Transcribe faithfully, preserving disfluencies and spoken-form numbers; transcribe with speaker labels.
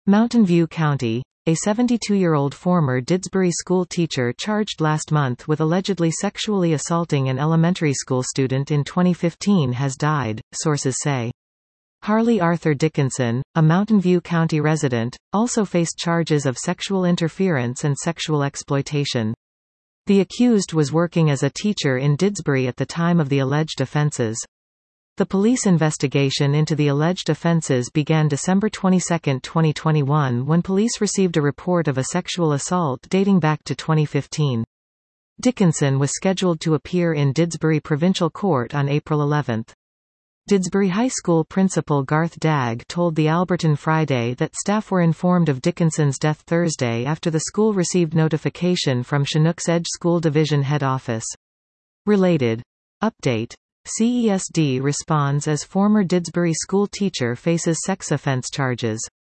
Speaker 1: Mountain View County. A seventy-two-year-old former Didsbury school teacher charged last month with allegedly sexually assaulting an elementary school student in twenty fifteen has died, sources say. Harley Arthur Dickinson, a Mountain View County resident, also faced charges of sexual interference and sexual exploitation. The accused was working as a teacher in Didsbury at the time of the alleged offences. The police investigation into the alleged offences began December twenty-second, twenty twenty-one, when police received a report of a sexual assault dating back to twenty fifteen. Dickinson was scheduled to appear in Didsbury Provincial Court on April eleventh. Didsbury High School principal Garth Dagg told the Alberton Friday that staff were informed of Dickinson's death Thursday after the school received notification from Chinook's Edge School Division head office. Related. Update. C E S D responds as former Didsbury school teacher faces sex offence charges.